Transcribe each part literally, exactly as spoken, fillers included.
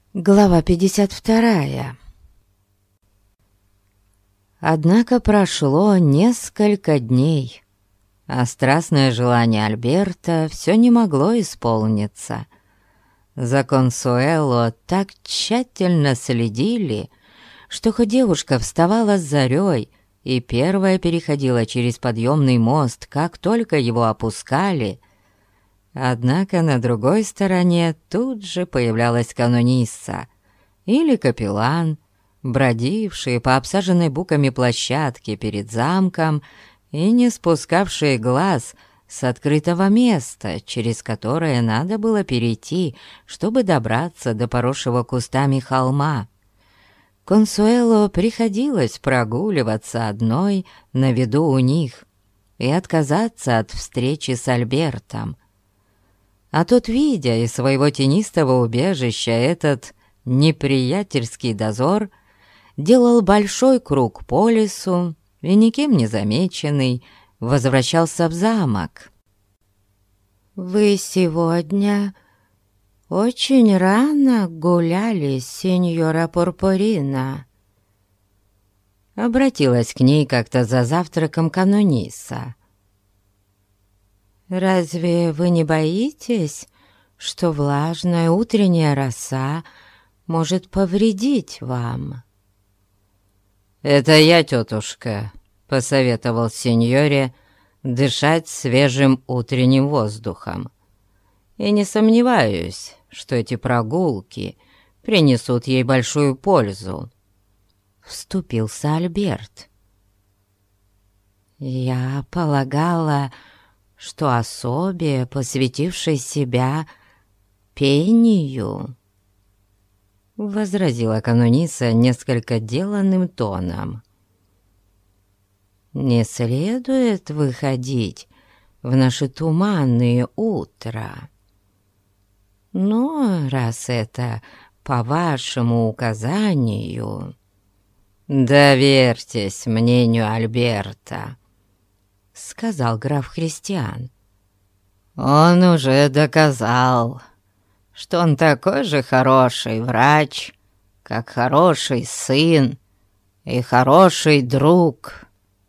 Глава пятьдесят вторая. Однако прошло несколько дней, а страстное желание Альберта все не могло исполниться. За Консуэло так тщательно следили, что хоть девушка вставала с зарей и первая переходила через подъемный мост, как только его опускали, однако на другой стороне тут же появлялась канонисса или капеллан, бродившие по обсаженной буками площадке перед замком и не спускавшие глаз с открытого места, через которое надо было перейти, чтобы добраться до поросшего кустами холма. Консуэло приходилось прогуливаться одной на виду у них и отказаться от встречи с Альбертом. А тот, видя из своего тенистого убежища этот неприятельский дозор, делал большой круг по лесу и, никем не замеченный, возвращался в замок. «Вы сегодня очень рано гуляли, сеньора Пурпурина», — обратилась к ней как-то за завтраком канонисса. «Разве вы не боитесь, что влажная утренняя роса может повредить вам?» «Это я, тетушка, посоветовал сеньоре дышать свежим утренним воздухом. И не сомневаюсь, что эти прогулки принесут ей большую пользу», — вступился Альберт. «Я полагала, что особе, посвятившей себя пению», — возразила канонисса несколько деланным тоном, «не следует выходить в наши туманные утра. Но раз это по вашему указанию...» «Доверьтесь мнению Альберта», — сказал граф Христиан. «Он уже доказал, что он такой же хороший врач, как хороший сын и хороший друг».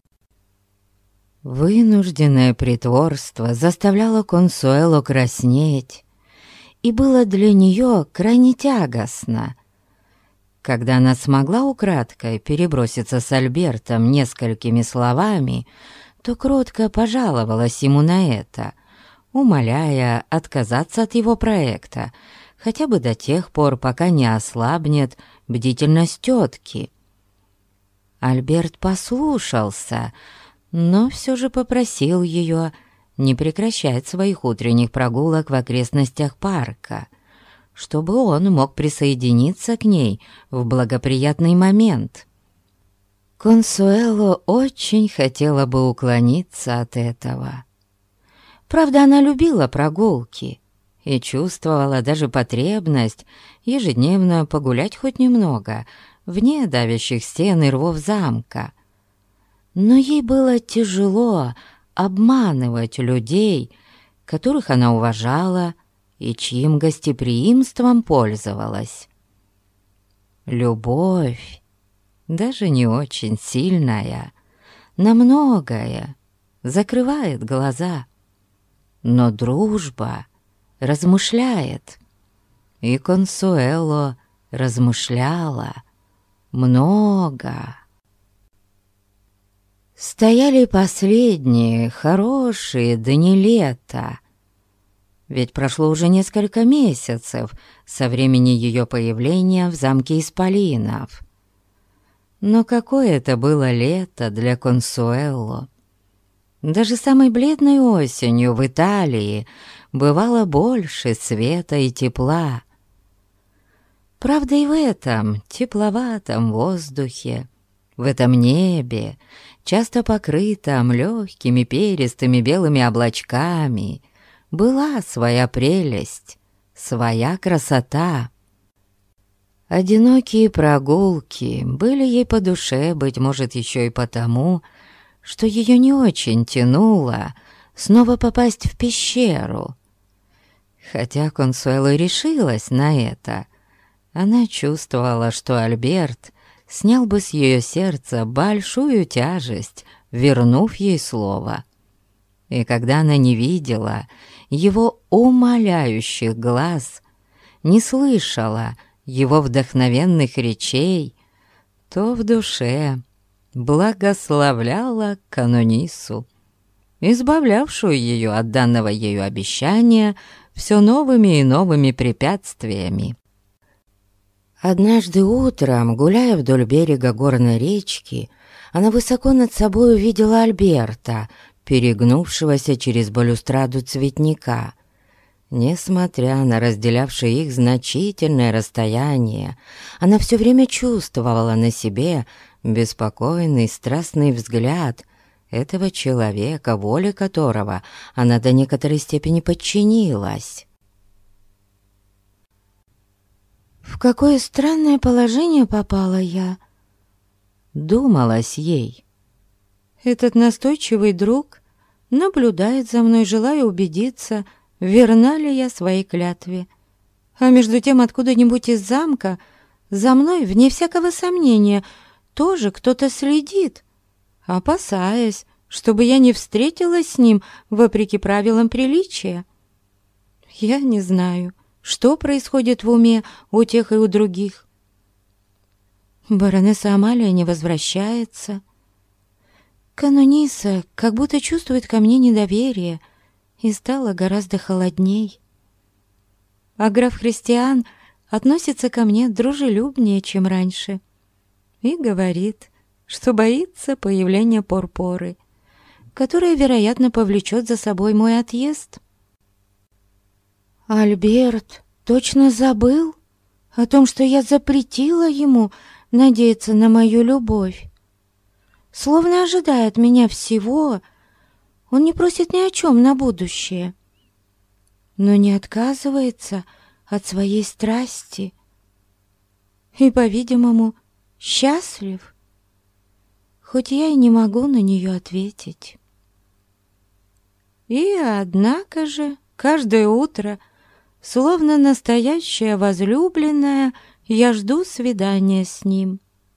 Вынужденное притворство заставляло Консуэло краснеть, и было для нее крайне тягостно. Когда она смогла украдкой переброситься с Альбертом несколькими словами, то кротко пожаловалась ему на это, умоляя отказаться от его проекта, хотя бы до тех пор, пока не ослабнет бдительность тетки. Альберт послушался, но все же попросил ее не прекращать своих утренних прогулок в окрестностях парка, чтобы он мог присоединиться к ней в благоприятный момент. Консуэло очень хотела бы уклониться от этого. Правда, она любила прогулки и чувствовала даже потребность ежедневно погулять хоть немного вне давящих стен и рвов замка. Но ей было тяжело обманывать людей, которых она уважала и чьим гостеприимством пользовалась. Любовь, даже не очень сильная, на многое закрывает глаза, но дружба размышляет, и Консуэло размышляла много. Стояли последние хорошие дни лета, ведь прошло уже несколько месяцев со времени ее появления в замке Исполинов. Но какое это было лето для Консуэло! Даже самой бледной осенью в Италии бывало больше света и тепла. Правда, и в этом тепловатом воздухе, в этом небе, часто покрытом легкими перистыми белыми облачками, была своя прелесть, своя красота. Одинокие прогулки были ей по душе, быть может, еще и потому, что ее не очень тянуло снова попасть в пещеру. Хотя Консуэло решилась на это, Она чувствовала, что Альберт снял бы с ее сердца большую тяжесть, вернув ей слово. И когда она не видела его умоляющих глаз, не слышала его вдохновенных речей, то в душе благословляла канонису, избавлявшую ее от данного ею обещания все новыми и новыми препятствиями. Однажды утром, гуляя вдоль берега горной речки, она высоко над собой увидела Альберта, перегнувшегося через балюстраду цветника. Несмотря на разделявшее их значительное расстояние, она все время чувствовала на себе беспокойный, страстный взгляд этого человека, воле которого она до некоторой степени подчинилась. «В какое странное положение попала я», — думалось ей. «Этот настойчивый друг наблюдает за мной, желая убедиться, верна ли я своей клятве. А между тем откуда-нибудь из замка за мной, вне всякого сомнения, тоже кто-то следит, опасаясь, чтобы я не встретилась с ним вопреки правилам приличия. Я не знаю, что происходит в уме у тех и у других. Баронесса Амалия не возвращается. Канониса как будто чувствует ко мне недоверие и стала гораздо холодней. А граф Христиан относится ко мне дружелюбнее, чем раньше, и говорит, что боится появления Порпоры, которая, вероятно, повлечет за собой мой отъезд. Альберт точно забыл о том, что я запретила ему надеяться на мою любовь. Словно ожидая от меня всего, он не просит ни о чем на будущее, но не отказывается от своей страсти и, по-видимому, счастлив, хоть я и не могу на нее ответить. И однако же каждое утро, словно настоящая возлюбленная, я жду свидания с ним,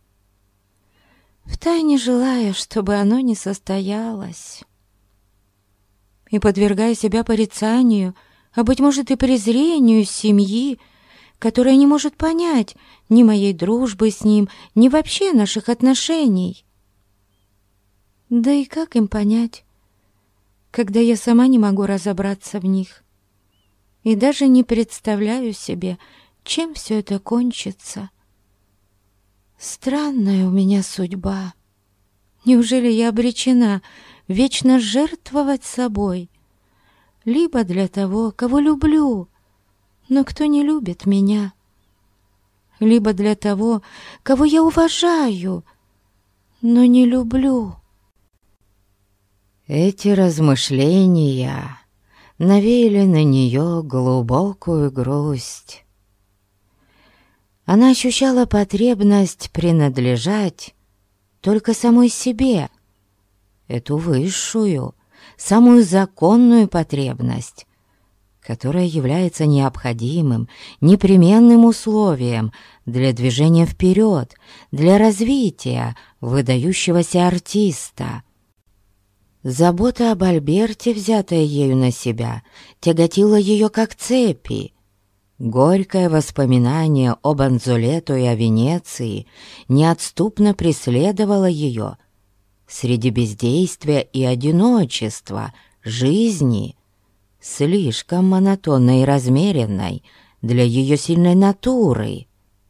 втайне желая, чтобы оно не состоялось. И подвергая себя порицанию, а, быть может, и презрению семьи, которая не может понять ни моей дружбы с ним, ни вообще наших отношений. Да и как им понять, когда я сама не могу разобраться в них и даже не представляю себе, чем все это кончится? Странная у меня судьба. Неужели я обречена вечно жертвовать собой, либо для того, кого люблю, но кто не любит меня, либо для того, кого я уважаю, но не люблю? Эти размышления навеяли на нее глубокую грусть. Она ощущала потребность принадлежать только самой себе, эту высшую, самую законную потребность, которая является необходимым, непременным условием для движения вперед, для развития выдающегося артиста. Забота об Альберте, взятая ею на себя, тяготила ее как цепи. Горькое воспоминание об Анзолето и о Венеции неотступно преследовало ее. Среди бездействия и одиночества, жизни, слишком монотонной и размеренной для ее сильной натуры.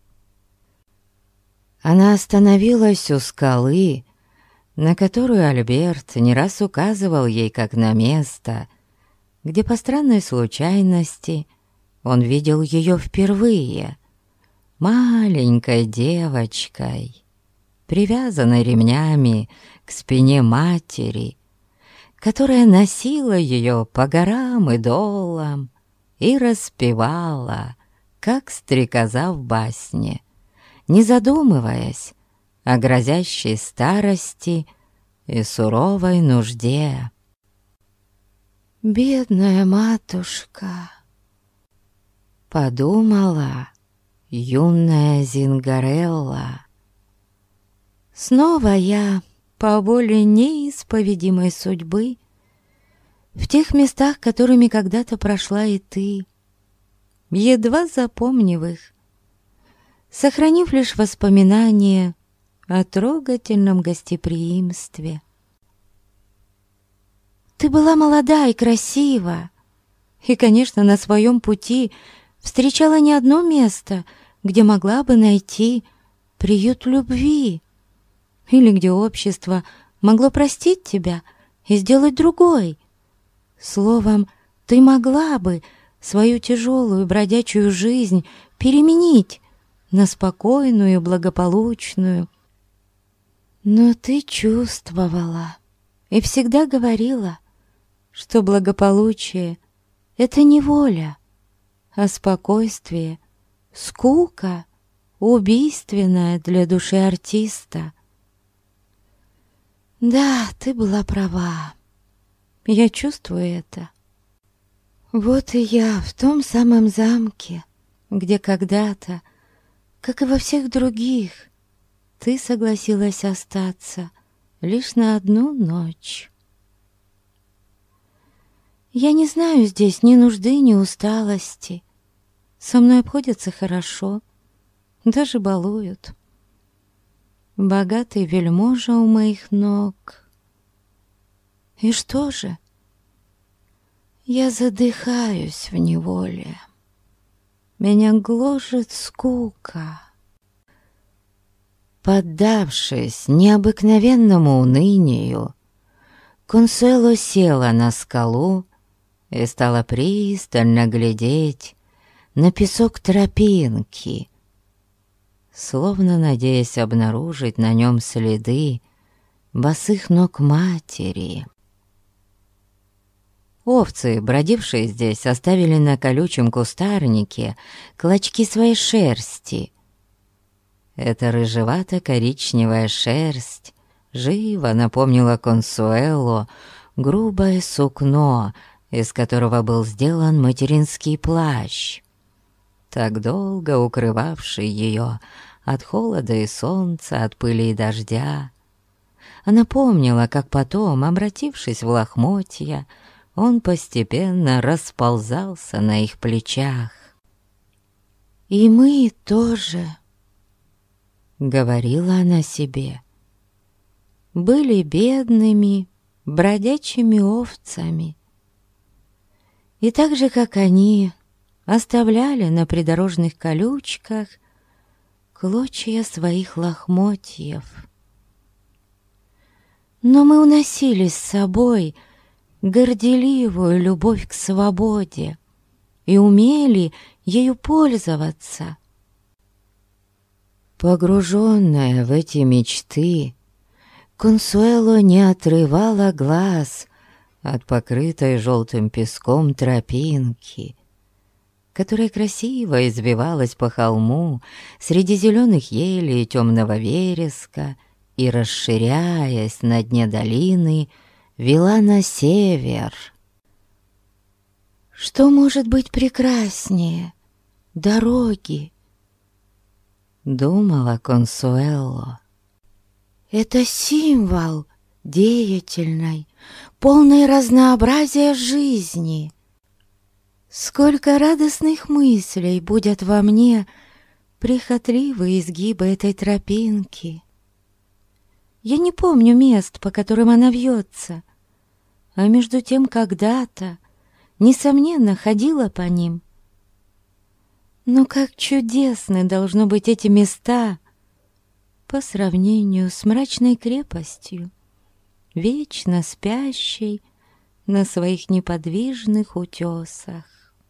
Она остановилась у скалы, на которую Альберт не раз указывал ей как на место, где по странной случайности он видел ее впервые, маленькой девочкой, привязанной ремнями к спине матери, которая носила ее по горам и долам и распевала, как стрекоза в басне, не задумываясь о грозящей старости и суровой нужде. «Бедная матушка», — подумала юная Зингарелла. Снова я, по воле неисповедимой судьбы, в тех местах, которыми когда-то прошла и ты, едва запомнив их, сохранив лишь воспоминания о трогательном гостеприимстве. Ты была молода и красива, и, конечно, на своем пути встречала не одно место, где могла бы найти приют любви, или где общество могло простить тебя и сделать другой. Словом, ты могла бы свою тяжелую бродячую жизнь переменить на спокойную, благополучную. Но ты чувствовала и всегда говорила, что благополучие — это не воля, а спокойствие, скука, убийственная для души артиста. Да, ты была права. Я чувствую это. Вот и я в том самом замке, где когда-то, как и во всех других, ты согласилась остаться лишь на одну ночь. Я не знаю здесь ни нужды, ни усталости. Со мной обходятся хорошо, даже балуют. Богатый вельможа у моих ног. И что же? Я задыхаюсь в неволе. Меня гложет скука. Поддавшись необыкновенному унынию, Консуэло села на скалу и стала пристально глядеть на песок тропинки, словно надеясь обнаружить на нем следы босых ног матери. Овцы, бродившие здесь, оставили на колючем кустарнике клочки своей шерсти. Эта рыжевато-коричневая шерсть живо напомнила Консуэло грубое сукно, из которого был сделан материнский плащ, так долго укрывавший ее от холода и солнца, от пыли и дождя. Она помнила, как потом, обратившись в лохмотья, он постепенно расползался на их плечах. «И мы тоже», — говорила она себе, — «были бедными, бродячими овцами. И так же, как они, оставляли на придорожных колючках клочья своих лохмотьев. Но мы уносили с собой горделивую любовь к свободе и умели ею пользоваться. Погруженная в эти мечты, Консуэло не отрывала глаз от покрытой желтым песком тропинки, которая красиво избивалась по холму среди зеленых елей и темного вереска и, расширяясь на дне долины, вела на север. Что может быть прекраснее дороги? Думала Консуэло. Это символ деятельной, полной разнообразия жизни. Сколько радостных мыслей будет во мне прихотливые изгибы этой тропинки. Я не помню мест, по которым она вьется, а между тем когда-то, несомненно, ходила по ним. Но как чудесны должны быть эти места по сравнению с мрачной крепостью, вечно спящей на своих неподвижных утесах.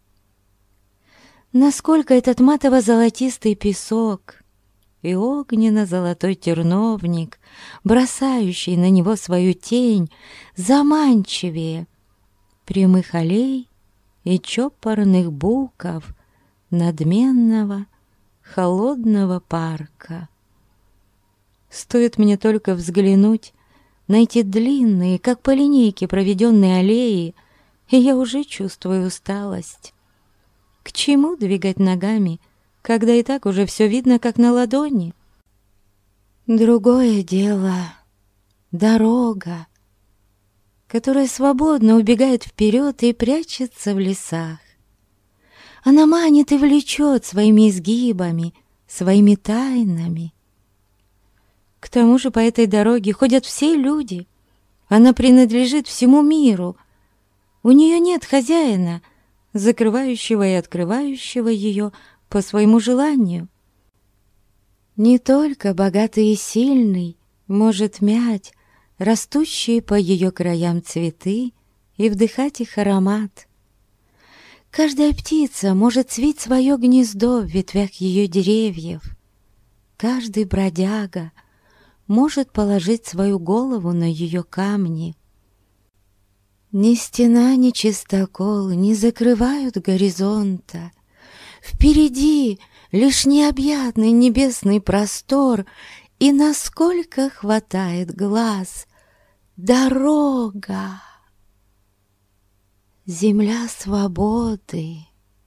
Насколько этот матово-золотистый песок и огненно-золотой терновник, бросающий на него свою тень, заманчивее прямых аллей и чопорных буков надменного холодного парка. Стоит мне только взглянуть на эти длинные, как по линейке проведенные аллеи, и я уже чувствую усталость. К чему двигать ногами когда и так уже все видно, как на ладони. Другое дело — дорога, которая свободно убегает вперед и прячется в лесах. Она манит и влечет своими изгибами, своими тайнами. К тому же по этой дороге ходят все люди. Она принадлежит всему миру. У нее нет хозяина, закрывающего и открывающего ее по своему желанию. Не только богатый и сильный может мять растущие по ее краям цветы и вдыхать их аромат. Каждая птица может свить свое гнездо в ветвях ее деревьев. Каждый бродяга может положить свою голову на ее камни. Ни стена, ни чистокол не закрывают горизонта. Впереди лишь необъятный небесный простор, и насколько хватает глаз — дорога. Земля свободы.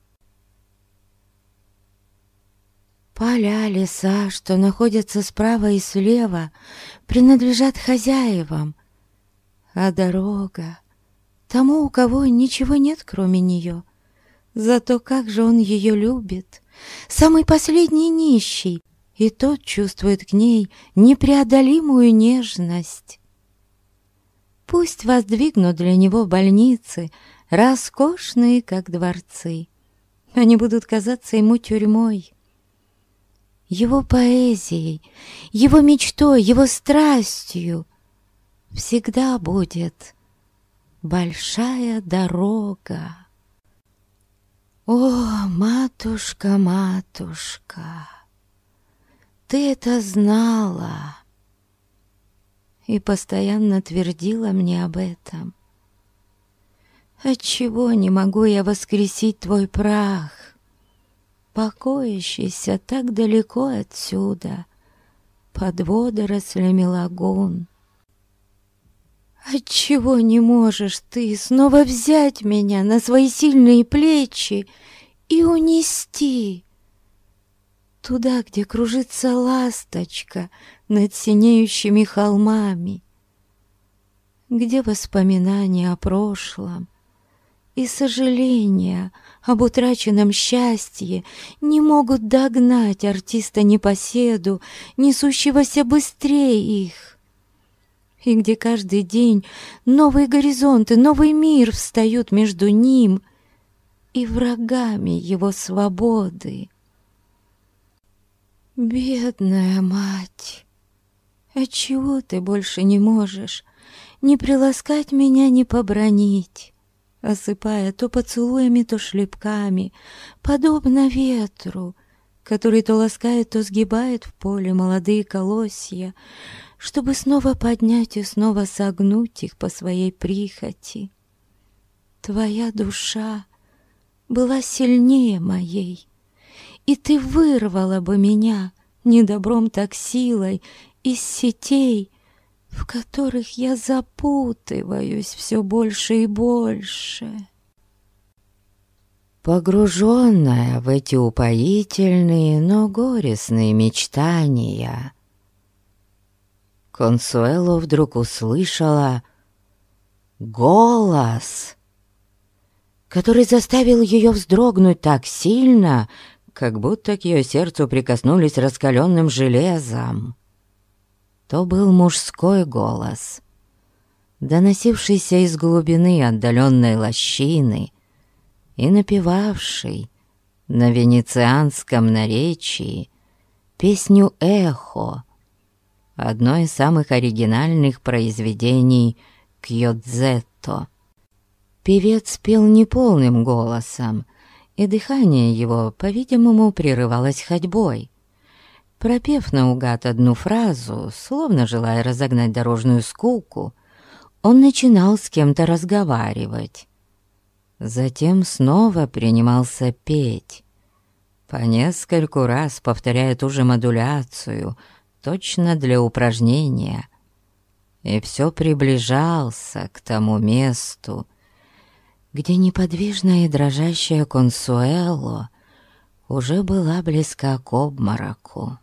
Поля, леса, что находятся справа и слева, принадлежат хозяевам, а дорога — тому, у кого ничего нет, кроме нее. Зато как же он ее любит! Самый последний нищий, и тот чувствует к ней непреодолимую нежность. Пусть воздвигнут для него больницы, роскошные, как дворцы. Они будут казаться ему тюрьмой. Его поэзией, его мечтой, его страстью всегда будет большая дорога. О, матушка, матушка, ты это знала и постоянно твердила мне об этом. Отчего не могу я воскресить твой прах, покоящийся так далеко отсюда, под водорослями лагун? Отчего не можешь ты снова взять меня на свои сильные плечи и унести туда, где кружится ласточка над синеющими холмами, где воспоминания о прошлом и сожаления об утраченном счастье не могут догнать артиста-непоседу, несущегося быстрее их, и где каждый день новые горизонты, новый мир встают между ним и врагами его свободы. Бедная мать, отчего ты больше не можешь ни приласкать меня, ни побранить, осыпая то поцелуями, то шлепками, подобно ветру, который то ласкает, то сгибает в поле молодые колосья, чтобы снова поднять и снова согнуть их по своей прихоти. Твоя душа была сильнее моей, и ты вырвала бы меня недобром так силой из сетей, в которых я запутываюсь все больше и больше. Погруженная в эти упоительные, но горестные мечтания, Консуэло вдруг услышала голос, который заставил ее вздрогнуть так сильно, как будто к ее сердцу прикоснулись раскаленным железом. То был мужской голос, доносившийся из глубины отдаленной лощины и напевавший на венецианском наречии песню «Эхо», одно из самых оригинальных произведений Кьодзетто. Певец пел неполным голосом, и дыхание его, по-видимому, прерывалось ходьбой. Пропев наугад одну фразу, словно желая разогнать дорожную скуку, он начинал с кем-то разговаривать. Затем снова принимался петь, по нескольку раз повторяя ту же модуляцию, точно для упражнения, и все приближался к тому месту, где неподвижная и дрожащая Консуэло уже была близка к обмороку.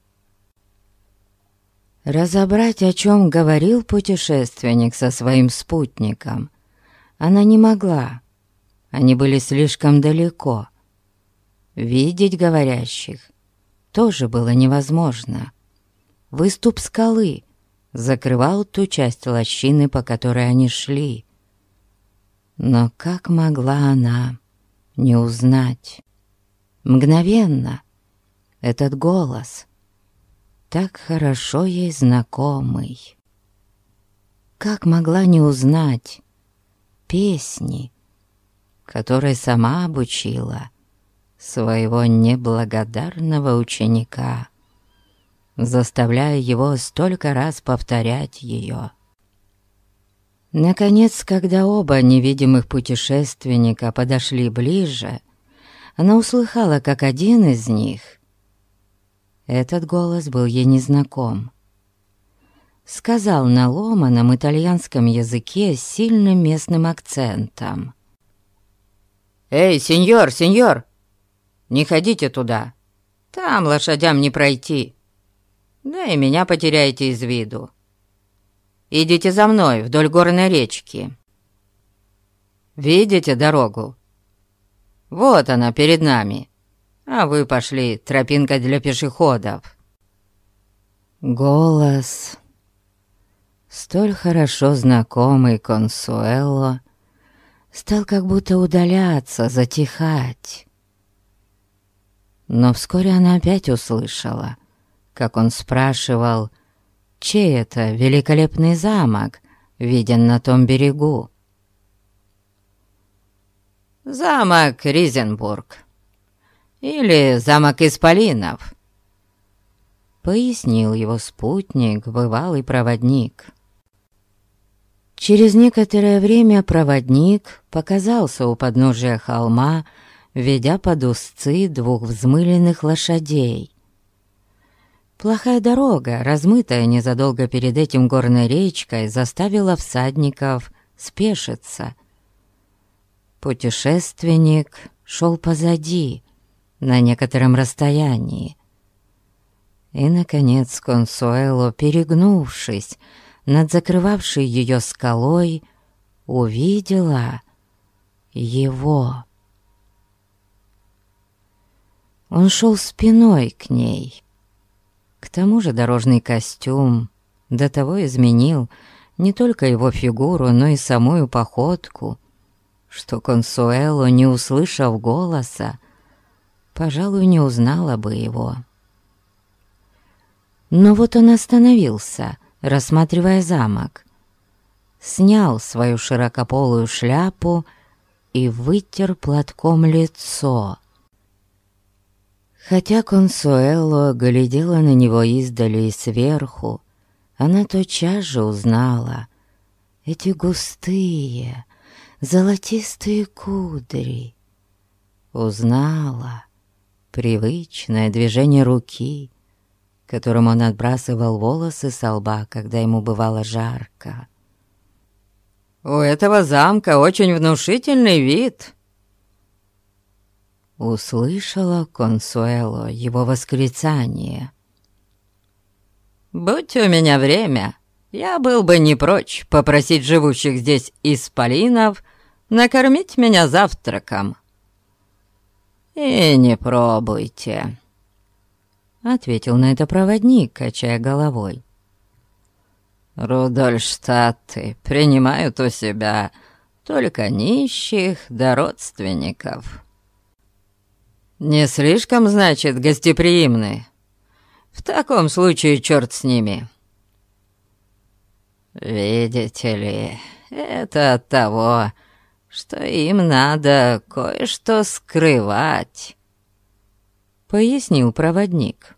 Разобрать, о чем говорил путешественник со своим спутником, она не могла. Они были слишком далеко. Видеть говорящих тоже было невозможно. Выступ скалы закрывал ту часть лощины, по которой они шли. Но как могла она не узнать? Мгновенно этот голос, так хорошо ей знакомый. Как могла не узнать песни, которой сама обучила своего неблагодарного ученика, заставляя его столько раз повторять ее. Наконец, когда оба невидимых путешественника подошли ближе, она услыхала, как один из них, этот голос был ей незнаком, сказал на ломаном итальянском языке с сильным местным акцентом: «Эй, сеньор, сеньор, не ходите туда, там лошадям не пройти, да и меня потеряете из виду. Идите за мной вдоль горной речки. Видите дорогу? Вот она перед нами, а вы пошли тропинкой для пешеходов». Голос, столь хорошо знакомый Консуэло, стал как будто удаляться, затихать. Но вскоре она опять услышала, как он спрашивал, чей это великолепный замок виден на том берегу. «Замок Ризенбург или замок Исполинов», — пояснил его спутник, бывалый проводник. Через некоторое время проводник показался у подножия холма, ведя под узцы двух взмыленных лошадей. Плохая дорога, размытая незадолго перед этим горной речкой, заставила всадников спешиться. Путешественник шел позади, на некотором расстоянии. И, наконец, Консуэло, перегнувшись над закрывавшей ее скалой, увидела его. Он шел спиной к ней. К тому же дорожный костюм до того изменил не только его фигуру, но и самую походку, что Консуэло, не услышав голоса, пожалуй, не узнала бы его. Но вот он остановился, рассматривая замок, снял свою широкополую шляпу и вытер платком лицо. Хотя Консуэло глядела на него издали и сверху, она тотчас же узнала эти густые, золотистые кудри. Узнала привычное движение руки, которым он отбрасывал волосы со лба, когда ему бывало жарко. «У этого замка очень внушительный вид», — услышала Консуэло его восклицание. «Будь у меня время, я был бы не прочь попросить живущих здесь исполинов накормить меня завтраком». «И не пробуйте», — ответил на это проводник, качая головой. «Рудольштадты принимают у себя только нищих да родственников». «Не слишком, значит, гостеприимны? В таком случае черт с ними». «Видите ли, это от того, что им надо кое-что скрывать», — пояснил проводник.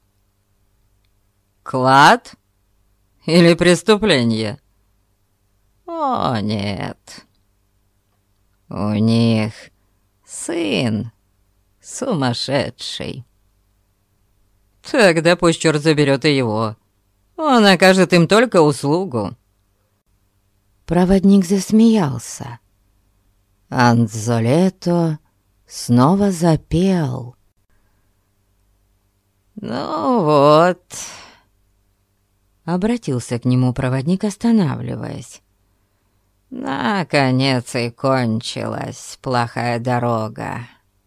«Клад или преступление?» «О, нет. У них сын сумасшедший». «Тогда пусть черт заберет и его. Он окажет им только услугу». Проводник засмеялся. Анзолето снова запел. «Ну вот», — обратился к нему проводник, останавливаясь. «Наконец и кончилась плохая дорога.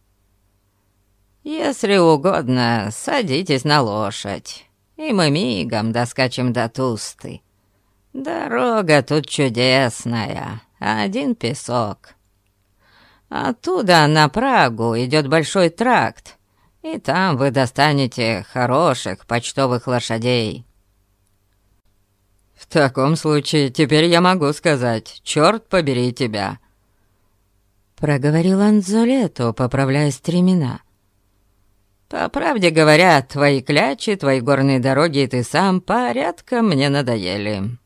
Если угодно, садитесь на лошадь, и мы мигом доскачем до Тусты. Дорога тут чудесная, один песок. Оттуда на Прагу идет большой тракт, и там вы достанете хороших почтовых лошадей». «В таком случае теперь я могу сказать, черт побери тебя», — проговорил Анзолето, поправляя стремена. «По правде говоря, твои клячи, твои горные дороги и ты сам порядком мне надоели».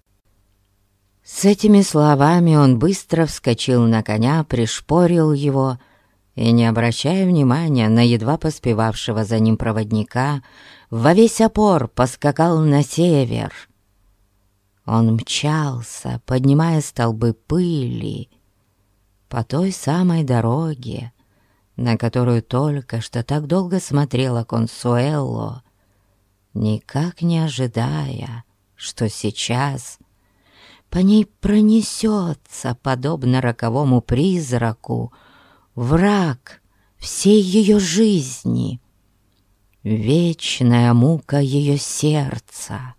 С этими словами он быстро вскочил на коня, пришпорил его и, не обращая внимания на едва поспевавшего за ним проводника, во весь опор поскакал на север. Он мчался, поднимая столбы пыли, по той самой дороге, на которую только что так долго смотрела Консуэло, никак не ожидая, что сейчас по ней пронесется, подобно роковому призраку, враг всей ее жизни, вечная мука ее сердца.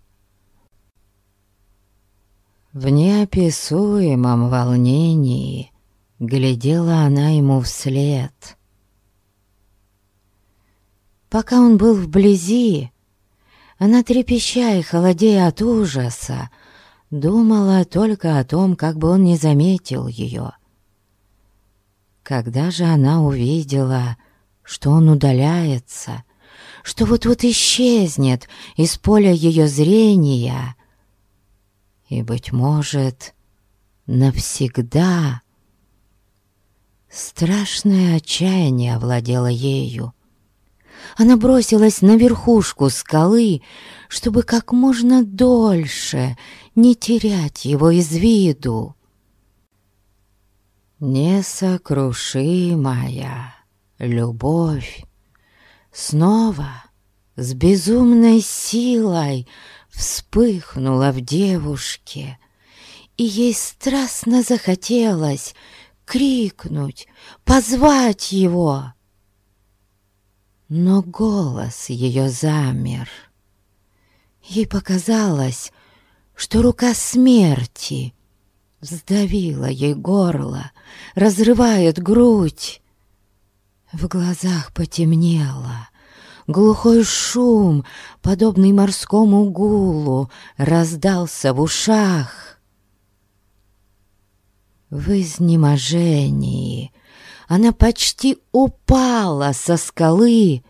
В неописуемом волнении глядела она ему вслед. Пока он был вблизи, она, трепеща и холодея от ужаса, думала только о том, как бы он не заметил ее. Когда же она увидела, что он удаляется, что вот-вот исчезнет из поля ее зрения и, быть может, навсегда, страшное отчаяние овладело ею. Она бросилась на верхушку скалы, чтобы как можно дольше не терять его из виду. Несокрушимая любовь снова с безумной силой вспыхнула в девушке, и ей страстно захотелось крикнуть, позвать его. Но голос ее замер. Ей показалось, что рука смерти сдавила ей горло, разрывает грудь. В глазах потемнело. Глухой шум, подобный морскому гулу, раздался в ушах. В изнеможении она почти упала со скалы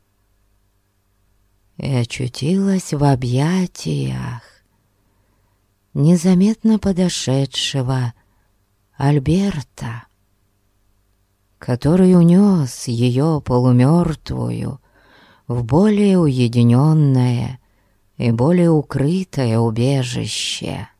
и очутилась в объятиях незаметно подошедшего Альберта, который унес ее полумертвую в более уединенное и более укрытое убежище.